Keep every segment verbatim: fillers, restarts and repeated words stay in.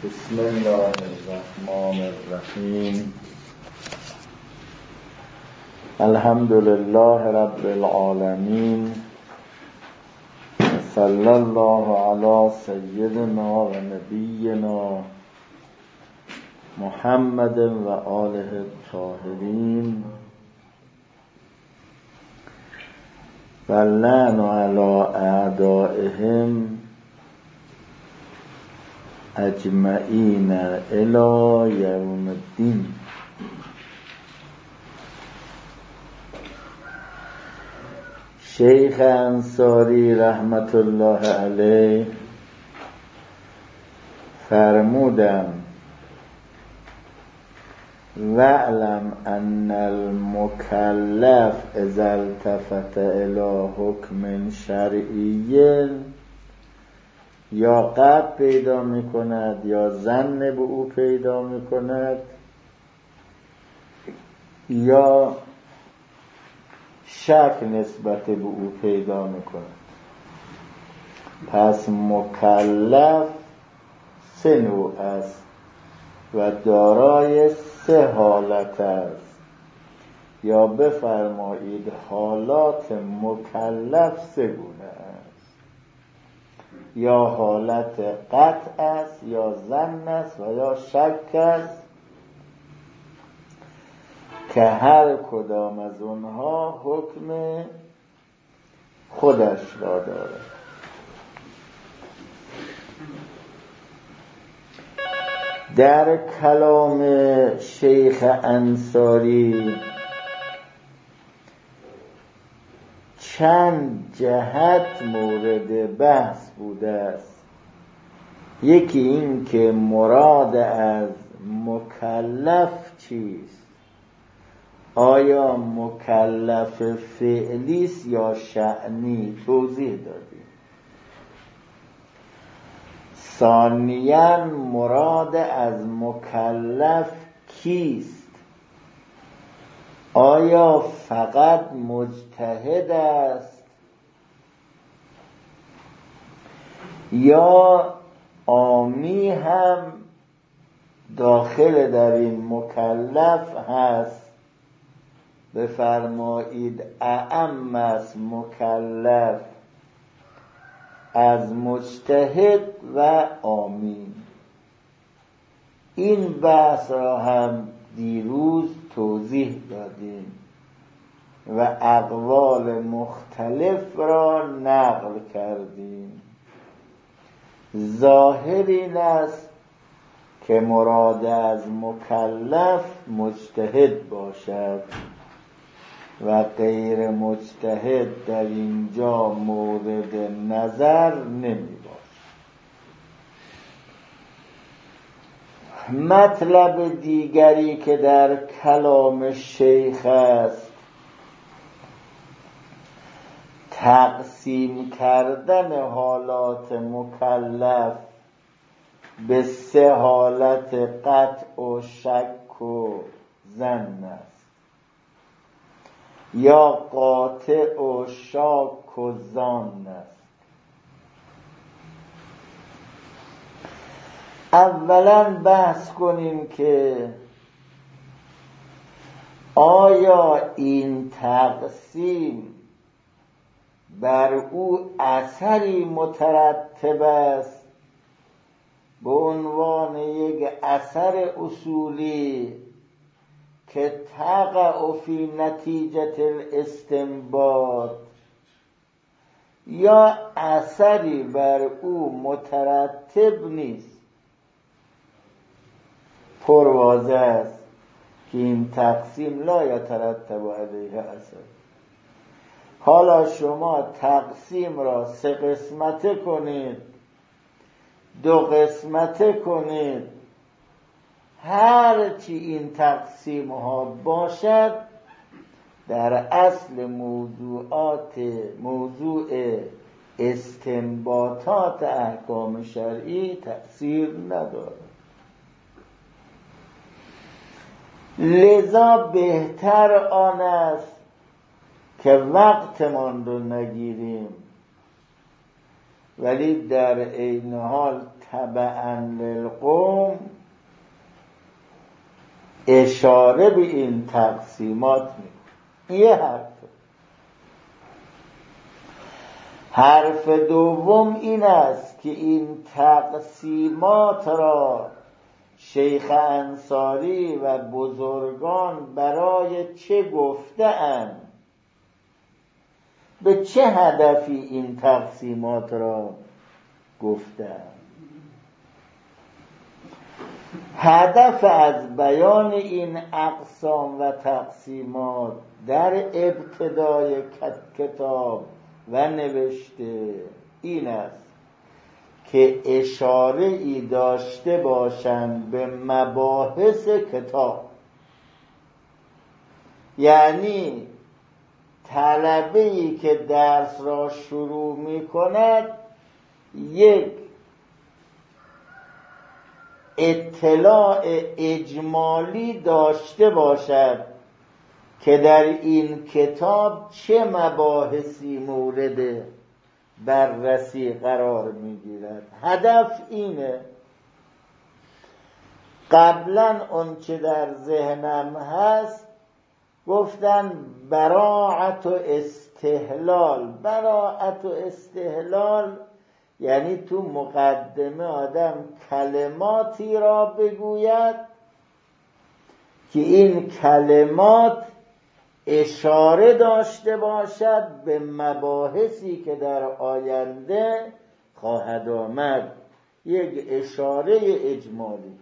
بسم الله الرحمن الرحیم. الحمد لله رب العالمین. صلی الله علی سیدنا و نبینا محمد و آله الطاهرین و اللعن علی اعدائهم اجمعین الی یوم الدین. شیخ انصاری رحمت الله علیه فرمودند وَاعْلَمْ أَنَّ الْمُكَلَّفَ إِذَا الْتَفَتَ إِلَى حُکْمٍ شرعی یا قبض پیدا می کند یا ظن به او پیدا می کند یا شک نسبت به او پیدا می کند. پس مکلف سه نوع است و دارای سه حالت است، یا بفرمایید حالات مکلف سه گونه است. یا حالت قطع است، یا ظن است و یا شک است که هر کدام از اونها حکم خودش را دارد. در کلام شیخ انصاری چند جهت مورد بحث بوده است. یکی این که مراد از مکلف چیست؟ آیا مکلف فعلی است یا شأنی؟ توضیح دادیم. ثانیاً مراد از مکلف کیست؟ آیا فقط مجتهد است یا عامی هم داخل در این مکلف هست؟ بفرمایید اعم است مکلف از مجتهد و عامی. این بحث را هم دیروز توضیح دادیم و اقوال مختلف را نقل کردیم. ظاهر این است که مراد از مکلف مجتهد باشد و غیر مجتهد در اینجا مورد نظر نمی باشد. مطلب دیگری که در کلام شیخ است تقسیم کردن حالات مکلف به سه حالت قطع و شک و ظن است، یا قاطع و شاک و ظن است. اولا بحث کنیم که آیا این تقسیم بر او اثری مترتب است به عنوان یک اثر اصولی که تقع فی نتیجه الاستنباط، یا اثری بر او مترتب نیست؟ پرواضح است که این تقسیم لا یترتب علیه اثر. حالا شما تقسیم را سه قسمته کنید، دو قسمته کنید، هر چی این تقسیم ها باشد در اصل موضوعات موضوع استنباطات احکام شرعی تأثیر ندارد. لذا بهتر آن است که وقتمان رو نگیریم ولی در عین حال تبعا للقوم اشاره به این تقسیمات میکنه. یه حرف حرف دوم این است که این تقسیمات را شیخ انصاری و بزرگان برای چه گفته‌اند؟ به چه هدفی این تقسیمات را گفته‌اند؟ هدف از بیان این اقسام و تقسیمات در ابتدای کتاب و نوشته این است که اشاره ای داشته باشند به مباحث کتاب. یعنی طلبه‌ای که درس را شروع می کند یک اطلاع اجمالی داشته باشد که در این کتاب چه مباحثی مورد بررسی قرار میگیرد. هدف اینه. قبلا اون چه در ذهنم هست گفتن براعت و استحلال. براعت و استحلال یعنی تو مقدمه آدم کلماتی را بگوید که این کلمات اشاره داشته باشد به مباحثی که در آینده خواهد آمد. یک اشاره اجمالی.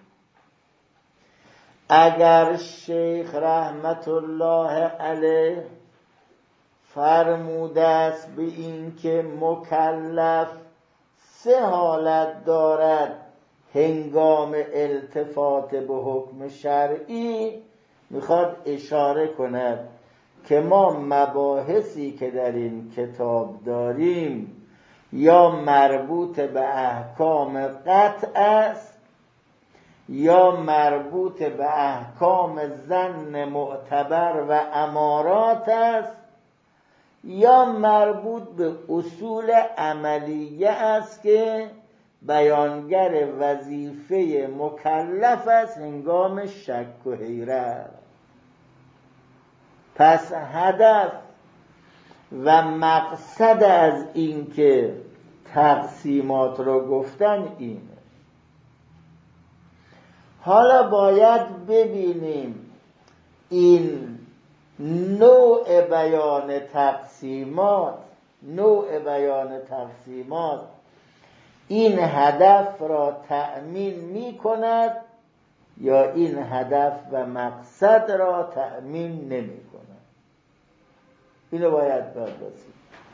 اگر شیخ رحمت الله علیه فرموده است به این که مکلف سه حالت دارد هنگام التفات به حکم شرعی، میخواد اشاره کند که ما مباحثی که در این کتاب داریم یا مربوط به احکام قطع است یا مربوط به احکام ظن معتبر و امارات است یا مربوط به اصول عملیه است که بیانگر وظیفه مکلف است هنگام شک و حیرت. پس هدف و مقصد از این که تقسیمات رو گفتن اینه. حالا باید ببینیم این نوع بیان تقسیمات نوع بیان تقسیمات این هدف را تأمین می کند یا این هدف و مقصد را تأمین نمی کند. اینو باید برداشتیم.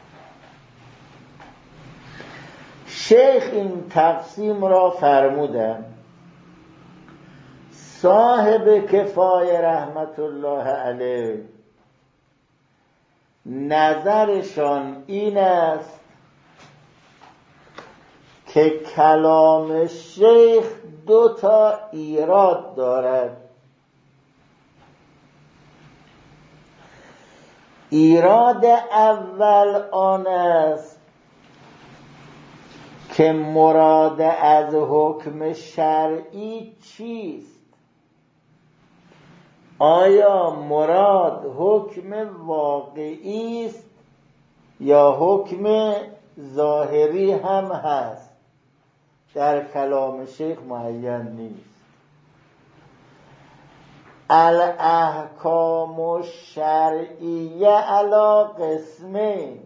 شیخ این تقسیم را فرمودن. صاحب کفایه رحمت الله علیه نظرشان این است که کلام شیخ دو تا ایراد دارد. ایراد اول آن است که مراد از حکم شرعی چیست؟ آیا مراد حکم واقعی است یا حکم ظاهری هم هست؟ در کلام شیخ معین نیست. الاحکام الشرعیه علی قسمین،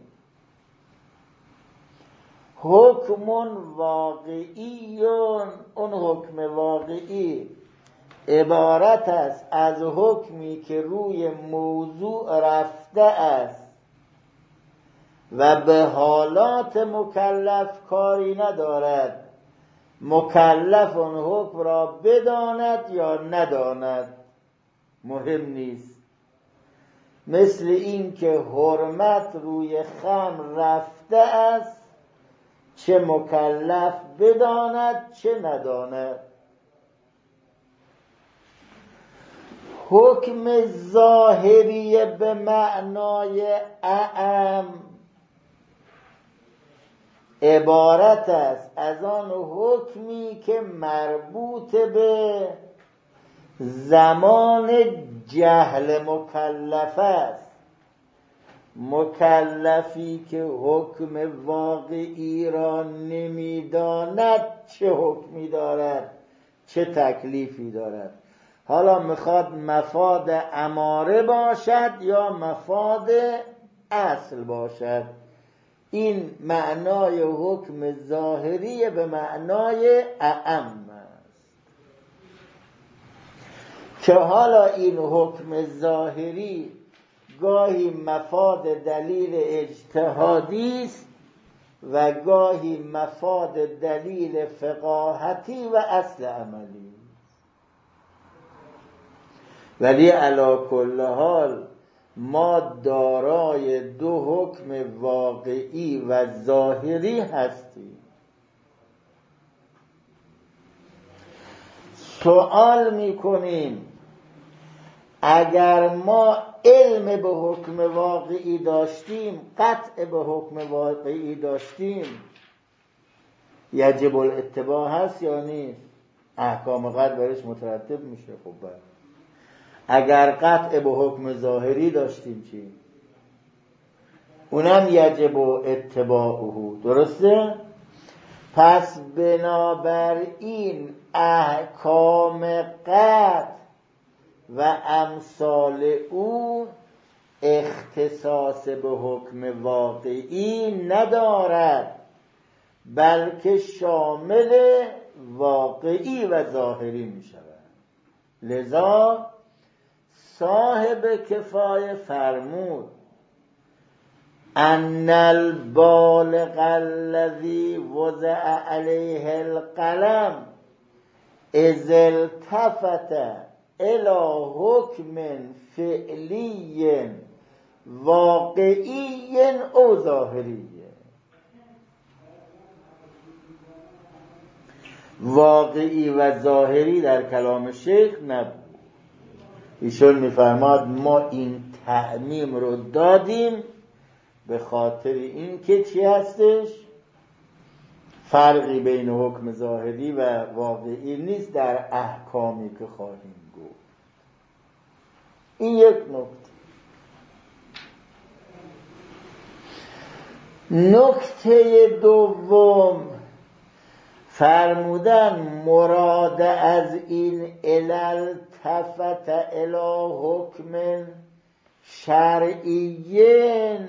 حکم واقعی، اون حکم واقعی عبارت است از حکمی که روی موضوع رفته است و به حالات مکلف کاری ندارد. مکلف اون حکم را بداند یا نداند مهم نیست. مثل این که حرمت روی خمر رفته است، چه مکلف بداند چه نداند. حکم ظاهری به معنای اعم عبارت است از آن حکمی که مربوط به زمان جهل مکلف است. مکلفی که حکم واقعی را نمیداند چه حکمی دارد، چه تکلیفی دارد. حالا میخواد مفاد اماره باشد یا مفاد اصل باشد. این معنای حکم ظاهری به معنای اعم است که حالا این حکم ظاهری گاهی مفاد دلیل اجتهادی است و گاهی مفاد دلیل فقاهتی و اصل عملی، ولی علی کل حال ما دارای دو حکم واقعی و ظاهری هستیم. سوال میکنیم اگر ما علم به حکم واقعی داشتیم، قطع به حکم واقعی داشتیم، یجب الاتباع هست یا نیست؟ احکام قطع برش مترتب میشه. خب بله. اگر قطع به حکم ظاهری داشتیم چی؟ اونم یجب اتباعه. درسته؟ پس بنابراین احکام قطع و امثال او اختصاص به حکم واقعی ندارد، بلکه شامل واقعی و ظاهری می شود. لذا صاحب کفایه فرمود ان البالغ الذی وضع علیه القلم اذ التفت الى حکم فعلی واقعی او ظاهری. واقعی و ظاهری در کلام شیخ نبود. ایشون میفرماد ما این تعمیم رو دادیم به خاطر این که چی هستش؟ فرقی بین حکم ظاهری و واقعی نیست در احکامی که خواهیم گفت. این یک نکته. نکته دوم فرمودن مراد از این علل تفت الی حکم شرعیین،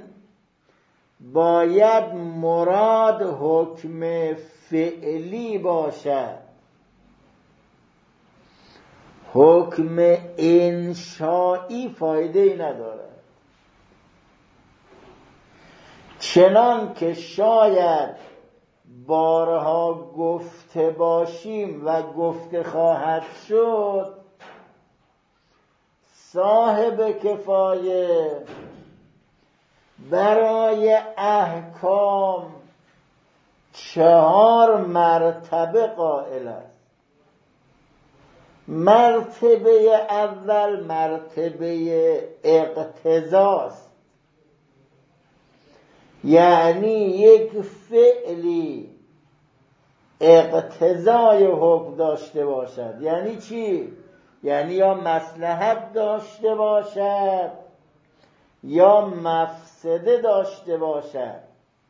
باید مراد حکم فعلی باشد. حکم انشائی فایده ای ندارد، چنان که شاید بارها گفته باشیم و گفته خواهد شد. صاحب کفایه برای احکام چهار مرتبه قائل است. مرتبه اول مرتبه اقتضاست، یعنی یک فعلی اقتضای حکم داشته باشد. یعنی چی؟ یعنی یا مصلحت داشته باشد یا مفسده داشته باشد.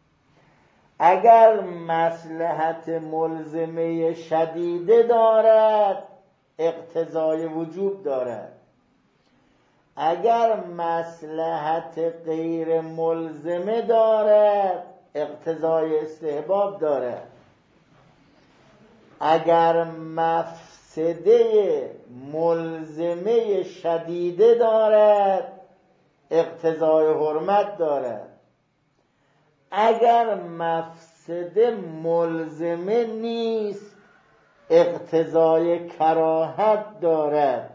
اگر مصلحت ملزمه شدیده دارد اقتضای وجوب دارد، اگر مصلحت غیر ملزمه دارد اقتضای استحباب دارد، اگر مفسده ملزمه شدیده دارد اقتضای حرمت دارد، اگر مفسده ملزمه نیست اقتضای کراهت دارد.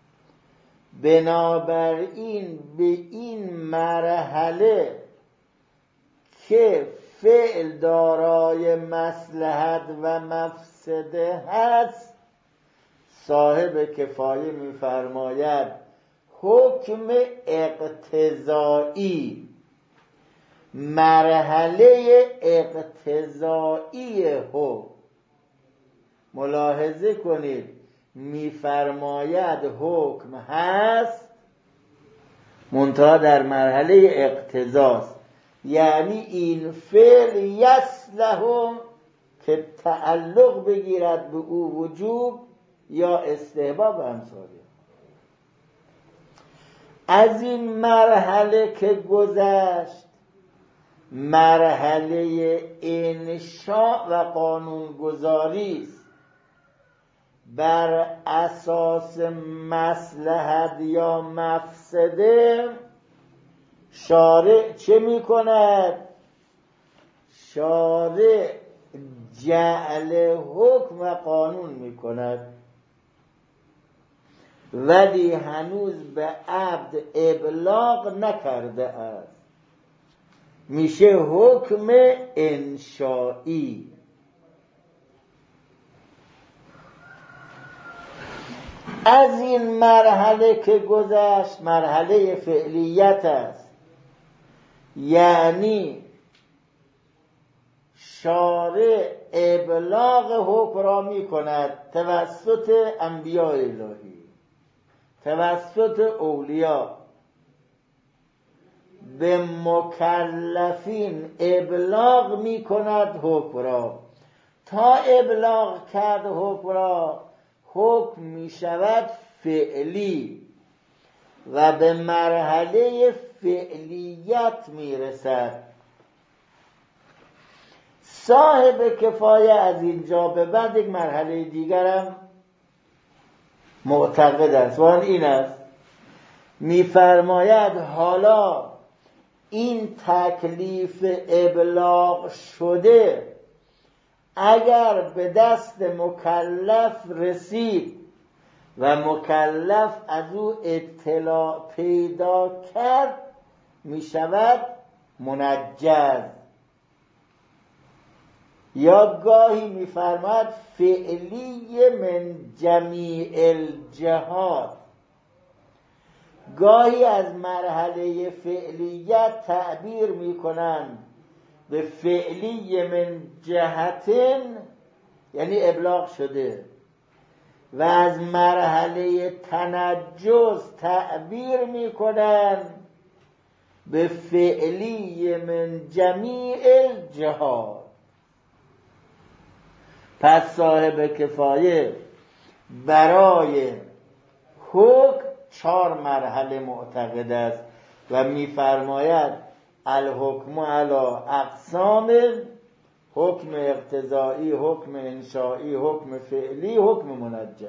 بنابراین به این مرحله که فعل دارای مصلحت و مفسده هست، صاحب کفایه می‌فرماید حکم اقتضایی مرحله اقتضایی حکم. ملاحظه کنید میفرماید حکم هست منتها در مرحله اقتضاست، یعنی این فعل یصلح که تعلق بگیرد به او وجوب یا استحباب و امثاله. از این مرحله که گذشت، مرحله انشاء و قانونگذاری است. بر اساس مصلحت یا مفسده شارع چه می کند؟ شارع جعل حکم و قانون می کند، ولی هنوز به عبد ابلاغ نکرده است. میشه حکم انشائی. از این مرحله که گذشت مرحله فعلیت است، یعنی شارع ابلاغ حکم را می کند توسط انبیاء الهی، توسط اولیاء به مکلفین ابلاغ می کند حکم را. تا ابلاغ کرد حکم را، حکم می شود فعلی و به مرحله فعلیت می رسد. صاحب کفایه از اینجا به بعد یک مرحله دیگرم معتقد است و آن این است، می‌فرماید حالا این تکلیف ابلاغ شده اگر به دست مکلف رسید و مکلف از او اطلاع پیدا کرد، می شود منجز. یا گاهی می فرماید فعلی من جمیع الجهات. گاهی از مرحله فعلیت تعبیر می کنند به فعلی من جهتن، یعنی ابلاغ شده، و از مرحله تنجز تعبیر می کنند به فعلی من جمیع الجهات. پس صاحب کفایه برای حکم چهار مرحله معتقد است و می‌فرماید الحکم علی اقسام: حکم اقتضایی، حکم انشائی، حکم فعلی، حکم منجز.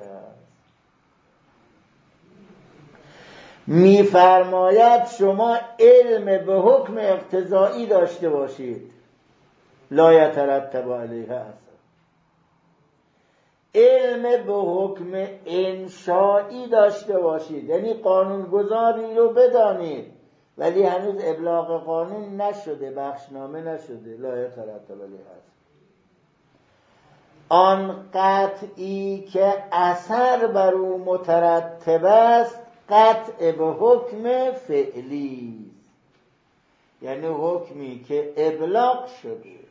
می‌فرماید شما علم به حکم اقتضایی داشته باشید، لا یترتب علیه اثر. علم به حکم انشائی داشته باشید، یعنی قانونگذاری رو بدانید ولی هنوز ابلاغ قانون نشده، بخشنامه نشده، لا یترتب علیه اثر. آن قطعی که اثر بر او مترتب است قطع به حکم فعلی، یعنی حکمی که ابلاغ شده.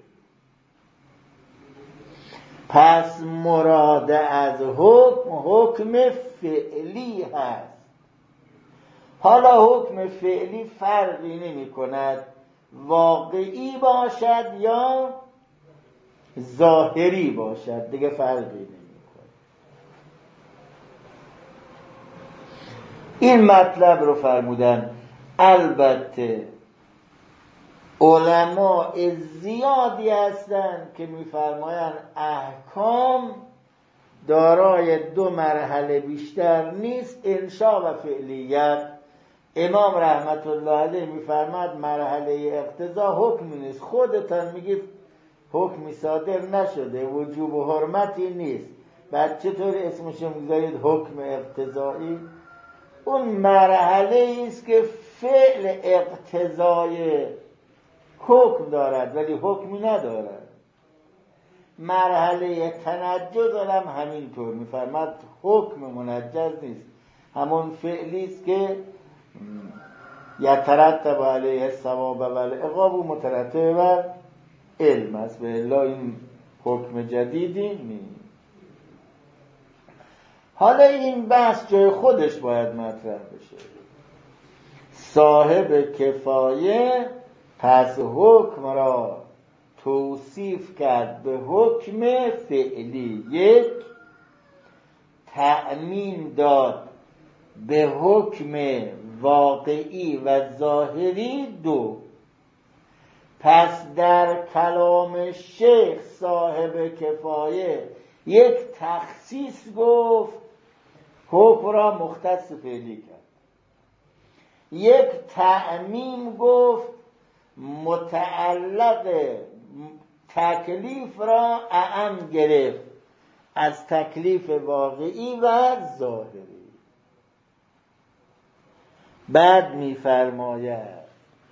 پس مراد از حکم حکم فعلی هست. حالا حکم فعلی فرقی نمی کند واقعی باشد یا ظاهری باشد، دیگه فرقی نمی کند. این مطلب رو فرمودن. البته علماء زیادی هستند که می‌فرمایند احکام دارای دو مرحله بیشتر نیست، انشاء و فعلیت. امام رحمت الله علیه می‌فرماید مرحله اقتضا حکمی نیست. خودتان میگید حکمی صادر نشده، وجوب و حرمتی نیست، بعد چطور اسمشو میذارید حکم اقتضایی؟ اون مرحله است که فعل اقتضای حکم دارد ولی حکمی ندارد. مرحله تنجز هم همینطور میفرماد حکم منجز نیست، همون فعلی است که یترتب علیه الثواب و العقاب مترتب بر علم است، به الا این حکم جدیدی نیست. حالا این بحث جای خودش باید مطرح بشه. صاحب کفایه پس حکم را توصیف کرد به حکم فعلی، یک، تعمیم داد به حکم واقعی و ظاهری، دو. پس در کلام شیخ صاحب کفایه یک تخصیص گفت، حکم را مختص فعلی کرد. یک تعمیم گفت، متعلق تکلیف را اعم گرفت از تکلیف واقعی و ظاهری. بعد می‌فرماید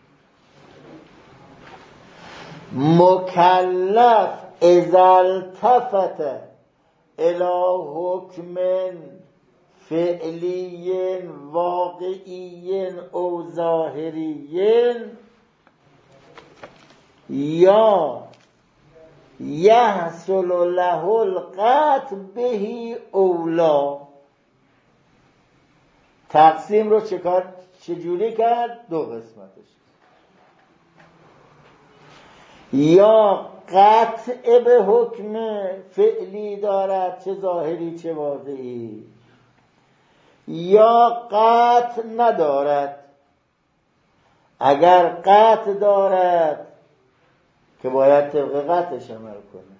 مکلف اذا التفت الی حکم فعلی واقعی او ظاهری یا یحصل له القطع به اولا. تقسیم رو چکار چجوری کرد؟ دو قسمتش. یا قطع به حکم فعلی دارد، چه ظاهری چه واقعی، یا قطع ندارد. اگر قطع دارد که باید طبق قطعش عمل کنه،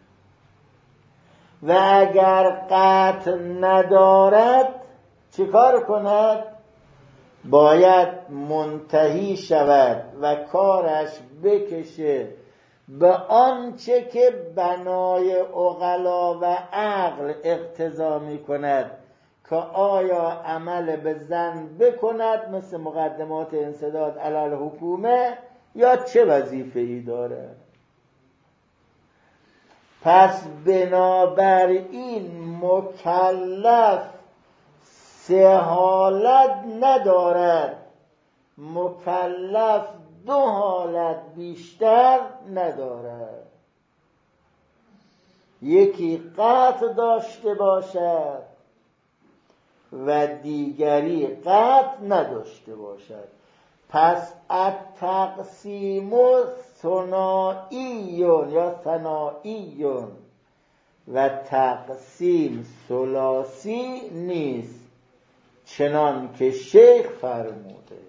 و اگر قطع ندارد چه کار کند؟ باید منتهی شود و کارش بکشه به آنچه که بنای عقلا و عقل اقتضا می کند که آیا عمل به ظن بکند مثل مقدمات انسداد علی الحکومه یا چه وظیفه‌ای داره. پس بنابراین مکلف سه حالت ندارد، مکلف دو حالت بیشتر ندارد. یکی قطع داشته باشد و دیگری قطع نداشته باشد. پس التقسیم ثنائیون یا ثنائیون و تقسیم ثلاثی نیست، چنان که شیخ فرموده.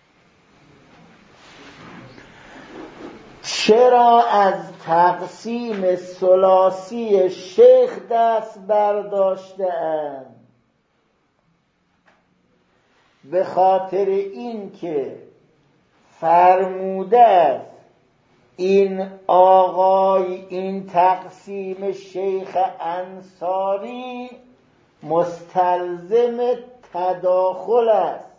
چرا از تقسیم ثلاثی شیخ دست برداشته اند؟ به خاطر این که فرموده است این آقای این تقسیم شیخ انصاری مستلزم تداخل است.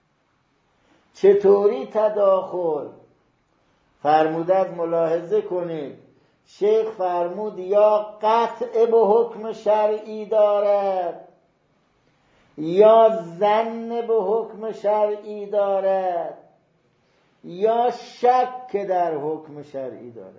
چطوری تداخل؟ فرموده است، ملاحظه کنید، شیخ فرمود یا قطع به حکم شرعی دارد یا ظن به حکم شرعی دارد یا شک در حکم شرعی دارد.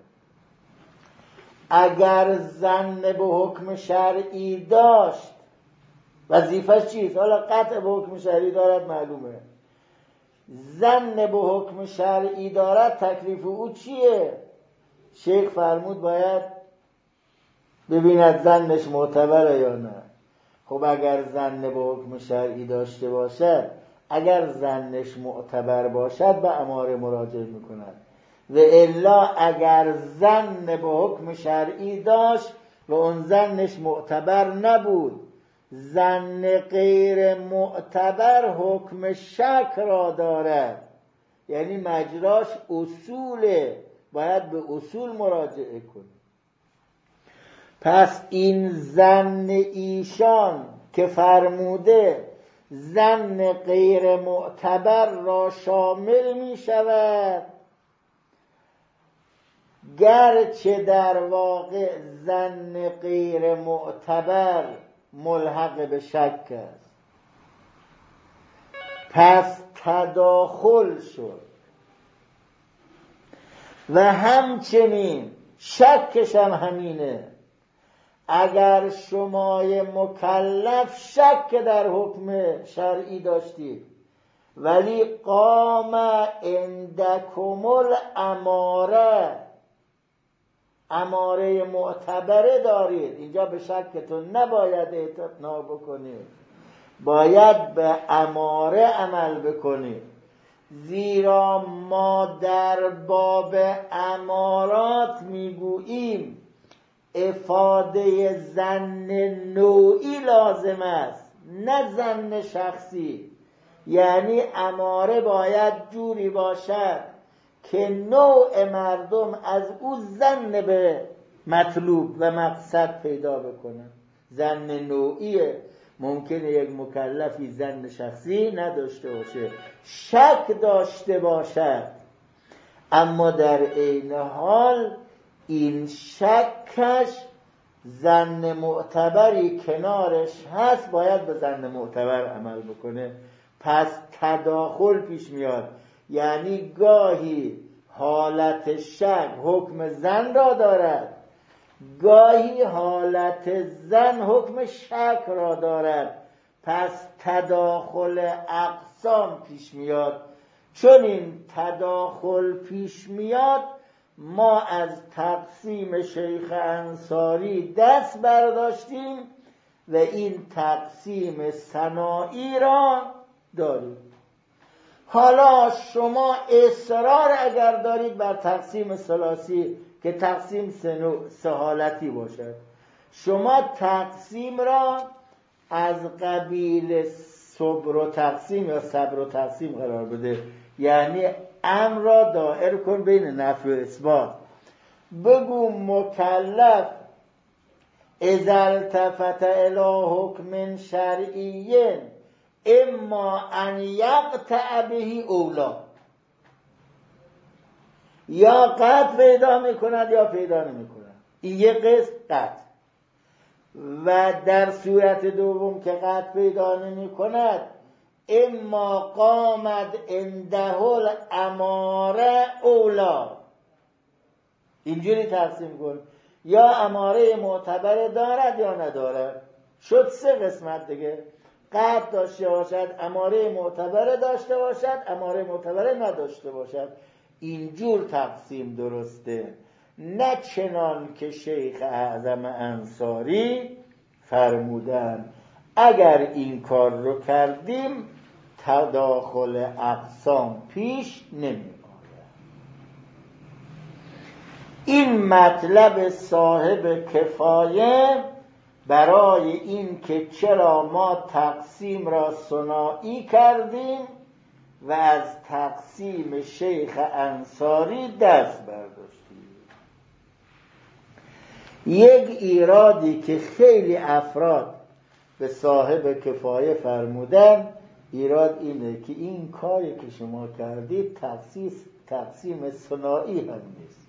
اگر ظن به حکم شرعی داشت وظیفش چیست؟ حالا قطع به حکم شرعی دارد معلومه. ظن به حکم شرعی دارد، تکلیف او چیه؟ شیخ فرمود باید ببیند ظنش معتبره یا نه. خب اگر ظن به حکم شرعی داشته باشد، اگر ظنش معتبر باشد به اماره مراجعه میکند، و الا اگر ظن به حکم شرعی داشت و اون ظنش معتبر نبود، ظن غیر معتبر حکم شک را دارد، یعنی مجراش اصوله، باید به اصول مراجعه کنید. پس این ظن ایشان که فرموده ظن غیر معتبر را شامل می شود، گرچه در واقع ظن غیر معتبر ملحق به شک است. پس تداخل شد. و همچنین شکش هم همینه، اگر شمای مکلف شک در حکم شرعی داشتید ولی قام عندکم الاماره، اماره معتبره دارید، اینجا به شکتون نباید اعتنا بکنید، باید به اماره عمل بکنید. زیرا ما در باب امارات میگوییم افاده ظن نوعی لازم است، نه ظن شخصی. یعنی اماره باید جوری باشد که نوع مردم از او ظن به مطلوب و مقصد پیدا بکنن. ظن نوعیه، ممکنه یک مکلفی ظن شخصی نداشته باشه، شک داشته باشد، اما در عین حال این شکش ظن معتبری کنارش هست، باید به ظن معتبر عمل بکنه. پس تداخل پیش میاد، یعنی گاهی حالت شک حکم ظن را دارد، گاهی حالت ظن حکم شک را دارد. پس تداخل اقسام پیش میاد. چون این تداخل پیش میاد، ما از تقسیم شیخ انصاری دست برداشتیم و این تقسیم ثنایی را داریم. حالا شما اصرار اگر دارید بر تقسیم ثلاثی که تقسیم سه حالتی باشد، شما تقسیم را از قبیل صبر و تقسیم یا صبر و تقسیم قرار بده، یعنی امر را دائر کن بین نفی و اثبات. بگو مکلف اذا التفت الی حکم شرعی اما ان یقطع به اولا، یا قطع پیدا میکند یا پیدا نمیکند. این یک قسم قطع. و در صورت دوم که قطع پیدا نمیکند، اما قامد عنده الاماره اولا، اینجوری تقسیم کن، یا اماره معتبر دارد یا ندارد. شد سه قسمت دیگه. قطع داشته باشد، اماره معتبر داشته باشد، اماره معتبر نداشته باشد. اینجور تقسیم درسته، نه چنان که شیخ اعظم انصاری فرمودن. اگر این کار رو کردیم تداخل اقسام پیش نمی آید. این مطلب صاحب کفایه برای این که چرا ما تقسیم را ثنایی کردیم و از تقسیم شیخ انصاری دست برداشتیم. یک ایرادی که خیلی افراد به صاحب کفایه فرمودن، ایراد اینه که این کاری که شما کردید تقسیم تقسیم ثنایی هم نیست.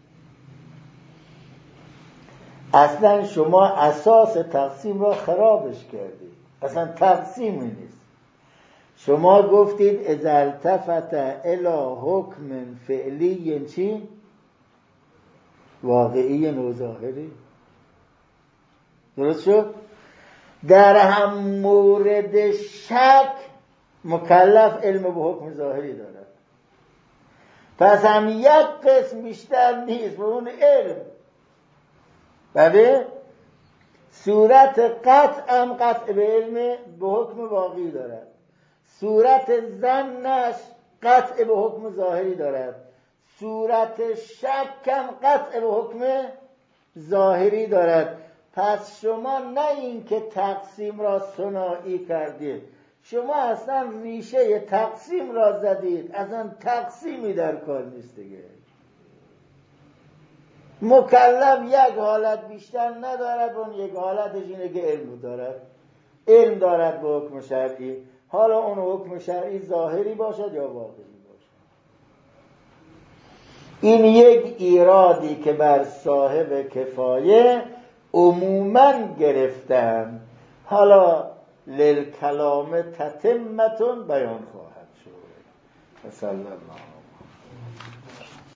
اصلا شما اساس تقسیم را خرابش کردید، اصلا تقسیمی نیست. شما گفتید اذا التفت الی حکم فعلی چی؟ واقعی و ظاهری. درست شد؟ در هم مورد شک مکلف علم به حکم ظاهری دارد، پس هم یک قسم بیشتر نیست و اون علم. بله صورت قطع هم قطع به علم به حکم واقعی دارد، صورت ظنش قطع به حکم ظاهری دارد، صورت شک هم قطع به حکم ظاهری دارد. پس شما نه این که تقسیم را ثنایی کردید، شما اصلا ریشه تقسیم را زدید، اصلا تقسیمی در کار نیست دیگه. مکلف یک حالت بیشتر ندارد، اون یک حالتش اینه که علم دارد، علم دارد به حکم شرعی، حالا اون حکم شرعی ظاهری باشد یا واقعی باشد. این یک ایرادی که بر صاحب کفایه عموماً گرفتن، حالا للکلام تتمتون بیان خواهد شد. صلی الله